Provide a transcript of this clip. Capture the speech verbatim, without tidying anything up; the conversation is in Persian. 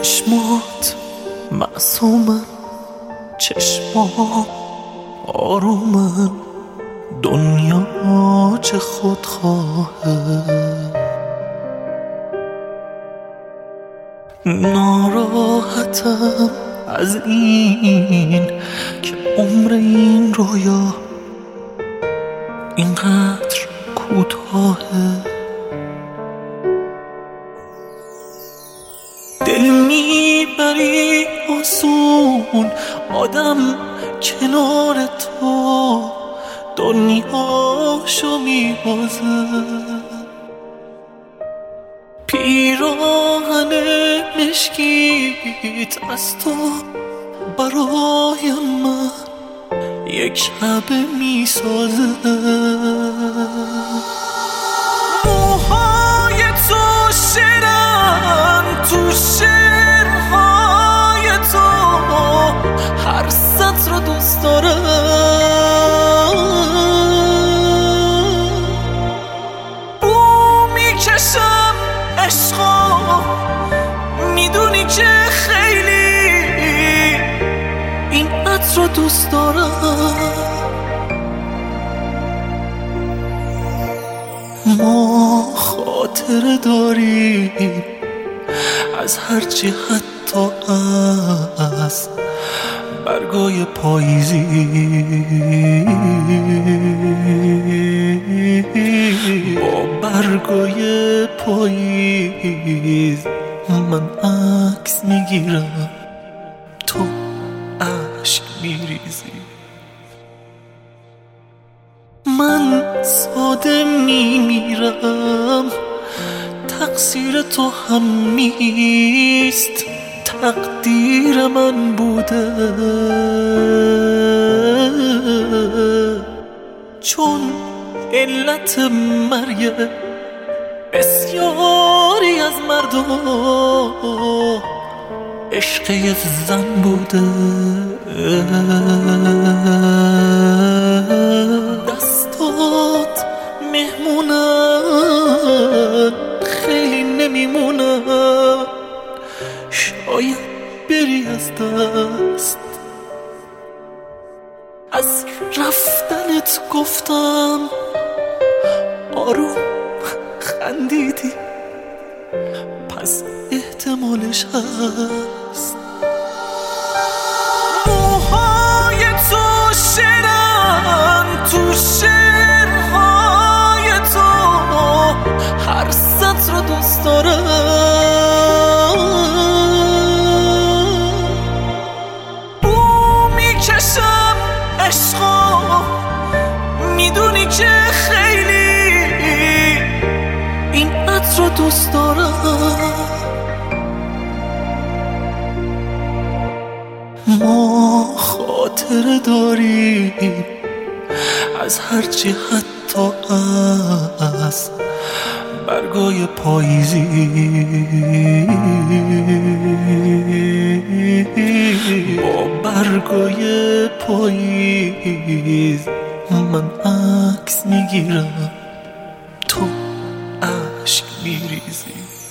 چشمات معصومن، چشمات آرومن، دنیا چه خودخواهه. ناراحتم از این که عمر این رویا اینقدر کوتاهه. دل میبری آسون آدم کنار تو، دنیاشو میبازه. پیراهن مشکیت از تو برای من یک شب میسازه. موهای تو شیرن تو شعرهای تو، هر سطر رو دوست دارم. بو میکشم عشقا، میدونی که خیلی این عطر رو دوست دارم. ما خاطر داریم از هرچی، حتی از برگای پاییزی. با برگای پاییز من عکس میگیرم، تو اشک میریزی. من ساده میمیرم، تقصیر تو هم نیست، تقدیر من بوده. چون علت مرگ بسیاری از مردم عشق یه زن بوده. دستات مهمونن، خیلی نمیمونن، شاید بری از دست. از رفتنت گفتم آروم خندیدی، پس احتمالش هست. موهای تو شیرن تو شعرهای تو، هر سطر رو دوست دارم. بو میکشم عشقا، میدونی که خیلی این عطر رو دوست دارم. ما خاطر داریم از هرچی، حتی از برگای پاییزی. با برگای پاییز من عکس میگیرم، تو اشک میریزی.